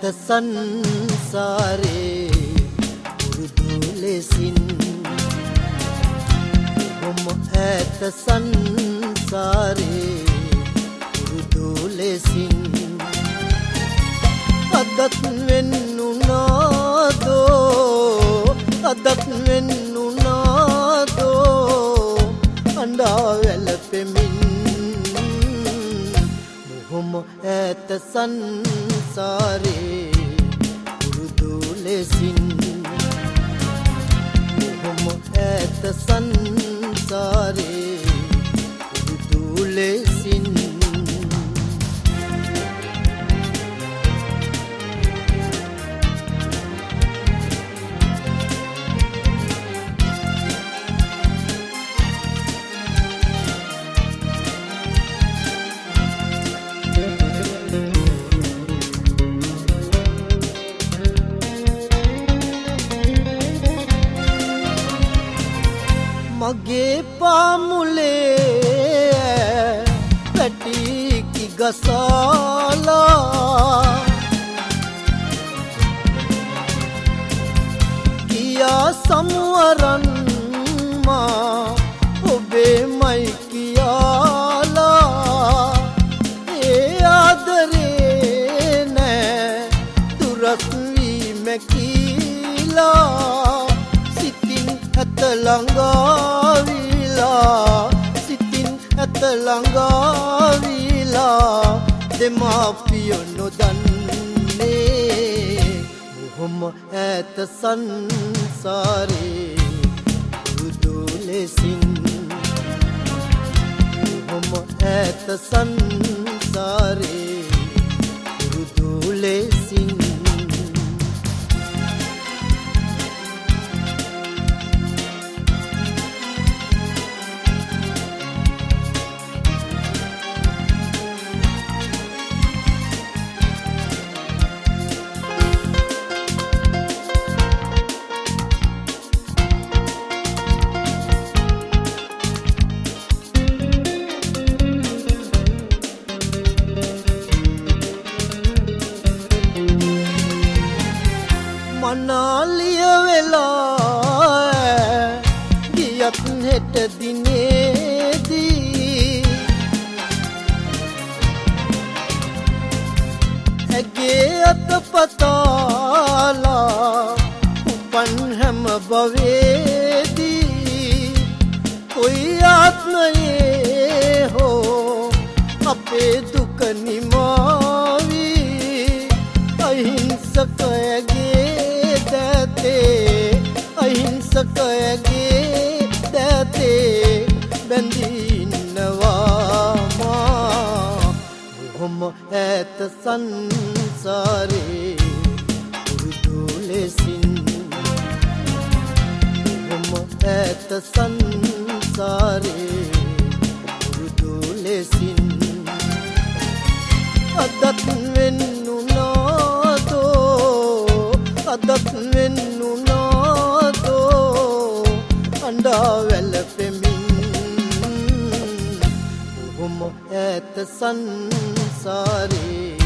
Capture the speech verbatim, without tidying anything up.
සංසාරේ පුරුදු ලෙසින් බොහොම ඈත සංසාරේ පුරුදු ලෙසින් අදත් වෙන්නුනාදෝ අදත් වෙන්නුනාදෝ අඬා වැළපෙමින් බොහොම ඈත සංසාරේ පුරුදු ලෙසින් බොහොම ඈත සංසාරේ පුරුදු ලෙසින් මගේ පාමුලේ පැටිකි ගසාලා කියා සමුවරන් මා ඔබේමයි කියාලා ඒ ආදරේ නෑ දුරස් වී මැකිලා සිතින් ඇත ළඟාවිලා සිතින් ඇත ළඟාවිලා දෙමාපියෝ නොදන්නේ බොහොම ඈත සංසාරේ පුරුදු ලෙසින් බොහොම ඈත සංසාරේ පුරුදු ලෙසින් මනාලිය වෙලා ගියත් හෙට දිනේදී ඇගේ අත පතාලා උපන් හැම භවයේදී කොයි ආත්මයේ හෝ අපේ දුක නිමාවී අහිංසකයගේ අහිංසකයගේ දැතේ බැඳින්නවා මා බොහොම ඈත සංසාරේ පුරුදු ලෙසින් බොහොම ඈත සංසාරේ පුරුදු ලෙසින් අදත් වෙන්නුනාදෝ අදත් වෙන්නුනාදෝ අඬා වැළපෙමින් බොහොම ඈත සංසාරේ